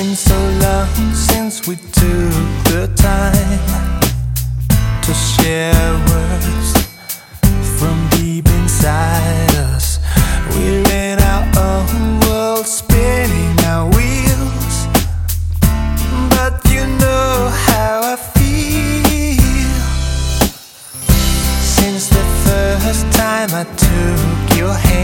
so long since we took the time to share words from deep inside us. We're in our own world, spinning our wheels, but you know how I feel. Since the first time I took your hand,